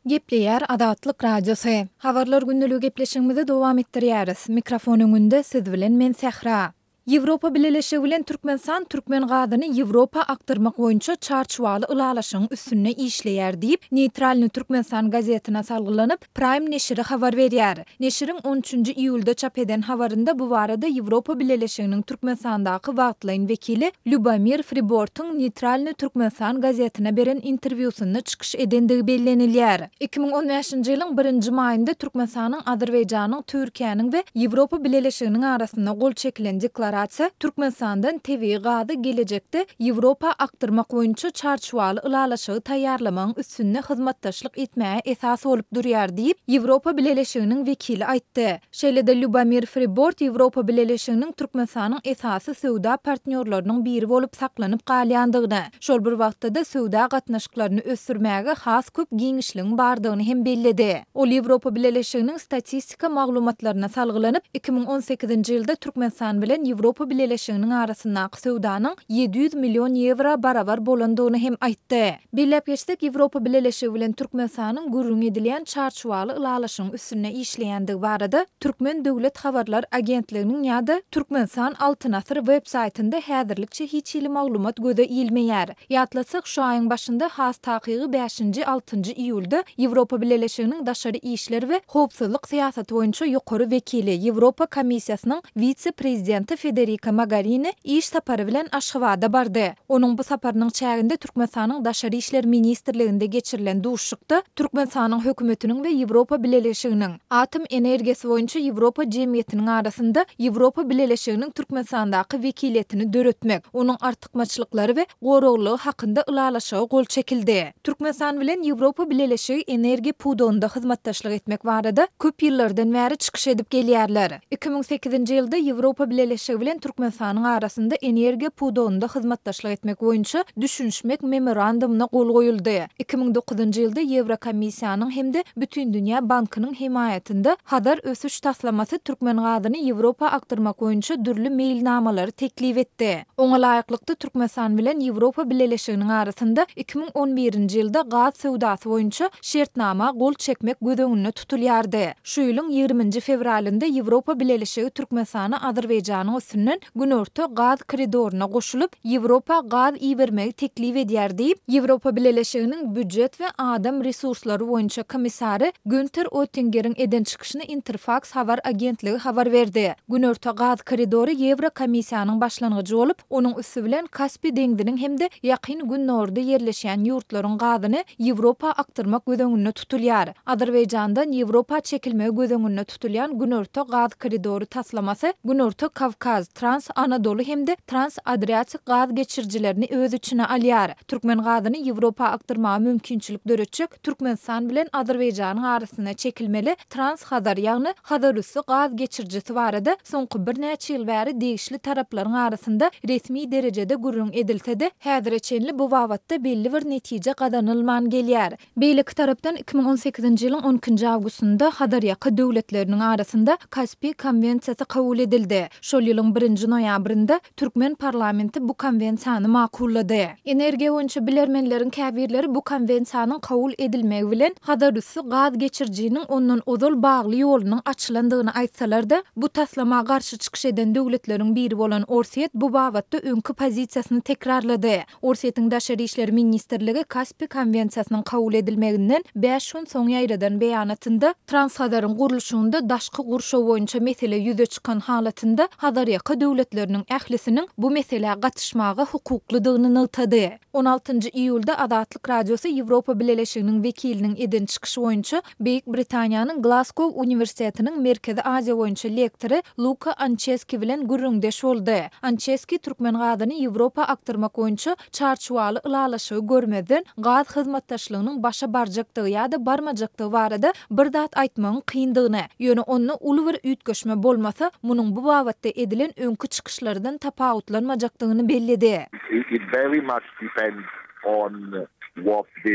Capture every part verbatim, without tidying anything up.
Gepleýär Adatlyk Radiosu. Habarlar gündüligi gepleşigimizi dowam etdirýäris. Mikrofon öňünde siz bilen men Sähra. Ýewropa Birleşigi bilen Türkmenistan türkmen gadyny Ýewropa aktyrmak boýunça çarçuwaly ylalaşyň üstüne işleýär diýip Neytralny Türkmenistan gazetine salgylanyp Prime neşri habar berýär. Neşriň on üçünji iýulda çap eden habarynda bu barada Ýewropa Birleşiginiň Türkmenistandaky wagtlaýyn wekili Lubomir Fribortyň Neytralny Türkmenistan gazetine beren interwýusyny çykyş edendigi bellenilýär. iki ming on beşinji ýylyň birinji maýynda Türkmenistanyň, Azerbaýjanyň, Türkiýanyň we Ýewropa Birleşiginiň arasynda gol çekilen deklarasiýa Türkmenistandan tebii gady gelecekde Ýewropa aktyrmak boýunça çarçuwaly ylalaşygy taýýarlamagyň üstüne hyzmatdaşlyk etmäge esas bolup durýar diýip Ýewropa Birleşiginiň wekili aýtdy. Şeýle-de Lubomir Fribort Ýewropa Birleşiginiň Türkmenistanyň esasy sowda partnýorlarynyň biri bolup saklanyp galýandygyny, şol bir wagtda sowda gatnaşyklaryny ösürmäge has köp giňişligiň bardygyny hem belledi. Ol Ýewropa Birleşiginiň statistika maglumatlaryna salgylanyp iki ming on sekizinji ýylda Türkmenistan bilen Ýewropa Birleşiginiň arasyndaky sowdanyň yedi ýüz million ýewro barabar bolandygyny hem aýtdy. Bellep geçsek Ýewropa Birleşigi bilen Türkmenistanyň gurrun edilýän çarçuwaly ylalaşyň üstüne işleýändigi barada Türkmen Döwlet Habarlar Agentliginiň ýa-da Türkmenistan Altyn Asr web saytynda häzirlikçe hiç ýyly maglumat göze ilmeýär. Ýatlasak şu aýyň başynda has takygy beşinji altynjy iýulda Ýewropa Birleşiginiň daşary işler we howpsuzlyk syýasaty boýunça ýokary wekili Ýewropa Komissiýasynyň vitse-prezidenti Federica Mogherini iş sapary bilen Aşgabatda bardy. Onuň bu saparynyň çäginde Türkmenistanyň Daşary işler ministrliginde geçirilen duşlukda Türkmenistanyň hökümetiniň we Ýewropa Birleşiginiň atom energiýasi boýunça Ýewropa jemgyýetiniň arasynda Ýewropa Birleşiginiň Türkmenistandaky wekiliýetini döretmek, onuň artykmaçylyklary we goraglygy hakynda ylalaşyga gol çekildi. Türkmenistan bilen Ýewropa Birleşigi energiýa pudonda hyzmatdaşlyk etmek barada köp ýyllardan bäri çykyş edip gelýärler. iki ming sekizinji ýylda Ýewropa Birleşigi bilen Türkmenistanyň arasynda energiýa pudonda hyzmatdaşlyk etmek boýunça düşünşmek memorandumuna gol goýuldy. iki ming dokuzunji ýylda Ýewrokomissiýanyň hemde Bütün Dünýä Bankynyň himayetinde hadar ösüş taslamasy türkmen gadyny Ýewropa aktyrmak boýunça dürli mailnamalary teklip etdi. Oňa laýyklykda Türkmenistan bilen Ýewropa Birleşiginiň arasynda iki ming on birinji ýylda gaz sowdasy boýunça şertnama gol çekmek gödöňünde tutulýardy. Şu ýylyň ýigriminji fevralynda Ýewropa Birleşigi Türkmenistana Azerbaýjanyň üstünden günorta gaz koridoryna goşulyp Ýewropa gaz iýermegi teklip edýär diýip Ýewropa Birleşiginiň büdjet we adam resurslary boýunça komissary Günther Oettinger'iň eden çykyşyny Interfax habar agentligi habar berdi. Günorta gaz koridory Ýewrokomissiýanyň başlangıjy bolup, onuň üstü bilen Kaspy deňdiniň hemde ýakyn günnorda ýerleşýän ýurtlaryň gazyny Ýewropa aktyrmak gödöňünde tutulýar. Azerbaýjandan Ýewropa çekilmegi gödöňünde tutulýan günorta gaz koridory taslamasy Günorta Kavkaz, Trans-Anadolu hemde Trans-Adriatik gaz geçirjilerini öz içine alýar. Türkmen gazyny Ýewropa aktyrmagy mümkinçilik döretjek Türkmenistan bilen Azerbaýjanyň arasyna çekilmeli Trans-Hazar ýagny Hazarüssü gaz geçirjisi barada soňky bir näçe ýyl bäri degişli taraplaryň arasynda resmi derejede gurrun edilse-de häzirçe bu wagtda belli bir netije gadanylman gelýär. Beýleki tarapdan iki ming on sekizinji ýylyň on ikinji awgustunda Hazar ýaky döwletleriniň arasynda Kaspy konvensiýasy kabul edildi. Şol ýylyň birinji noýabrynda Türkmen parlamenti bu konvensiýany makullady. Energiýa boýunça bilermenleriň käbirleri bu konvensiýanyň kabul edilmegi bilen Hazarüssü gaz geçirjiniň ondan ozal bagly ýolunyň açylandygyny aýtsalar-da, bu taslamaga garşy çykyş eden döwletleriň biri bolan Orset bu wagtda öňkü pozisiýasyny tekrarlady. Orset'iň Daşary işler ministrligi Kaspy konvensiýasynyň kabul edilmeginden beş gün soň ýaýradan beýanatynda Trans-Hazaryň gurulşynda daşky gurşaw boýunça mesele ýüze çykan halatynda Hazar ýaky döwletleriniň ählisiniň bu meseleye gatnaşmagy hukuklydygyny nytady. on altynjy iýulda Adatlyk Radiosu Ýewropa Birleşiginiň wekiliniň eden çykyşy boýunça Beýik Britaniýanyň Glasgow Uniwersitetiniň Merkezi Aziýa boýunça lektory Luka Anceski bilen gurrundeş boldy. Anceski türkmen gadyny Ýewropa aktyrmak boýunça çarçuwaly ylalaşygy görmeden gaz hyzmatdaşlygynyň başa barjakdygy ýa-da barmajakdygy barada bir dat aýtmagyň kyndygyny, ýöne onu uly bir üýtgeşme bolmasa, munyň bu wagtda edilen öňkü çykyşlardan tapawutlanmajakdygyny belledi. It very much depends on what this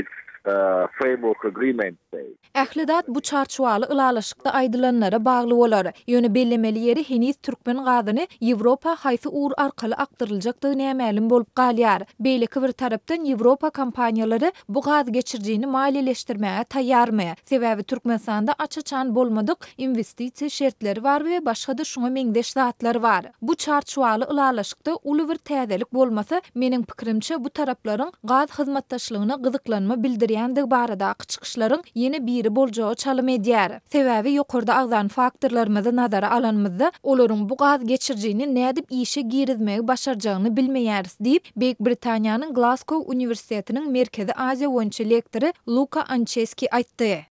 uh, framework agreement say. Ählidat bu çarçuwaly ılalaşykda aýdylanlara bagly bolar. Ýöne bellemeli ýeri Heniz türkmen gadyny Ýewropa haýsy uğur arkaly aktaryljakdygy nämälim bolup galýar. Beýleki bir tarapdan Ýewropa kompaniýalary bu gaz geçirjini maliýeleşdirmäge taýýarmy? Sebäbi Türkmenistanda açaçan bolmadyk investisiýa şertleri bar we başga da şuňa meňdeş zatlar bar. Bu çarçuwaly ılalaşykda uly bir täzelik bolmasa, meniň pikirimçe bu taraplaryň gaz hyzmatdaşlygyna gyzyklanma bildirýändigi barada çykyşlaryň ýene bir boljagy çalym edýär. Sebäbi ýokarda agzan faktorlarymyzy nazara alanmyzda olaryň bu gaz geçirjini nädip işe girizmegi başarjagyny bilmeýäris diýip Beýik Britaniýanyň Glasgow Uniwersitetiniň Merkezi Aziýa boýunça lektory Luka Anceski aýtdy.